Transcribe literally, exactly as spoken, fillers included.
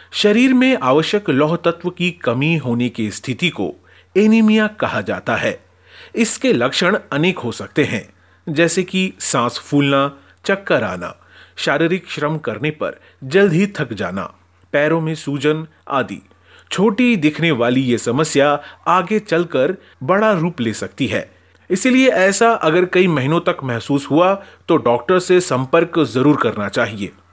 शरीर में आवश्यक लौह तत्व की कमी होने की स्थिति को एनीमिया कहा जाता है। इसके लक्षण अनेक हो सकते हैं, जैसे कि सांस फूलना, चक्कर आना, शारीरिक श्रम करने पर जल्द ही थक जाना, पैरों में सूजन आदि। छोटी दिखने वाली ये समस्या आगे चलकर बड़ा रूप ले सकती है। इसलिए ऐसा अगर कई महीनों तक महसूस हुआ तो डॉक्टर से संपर्क जरूर करना चाहिए।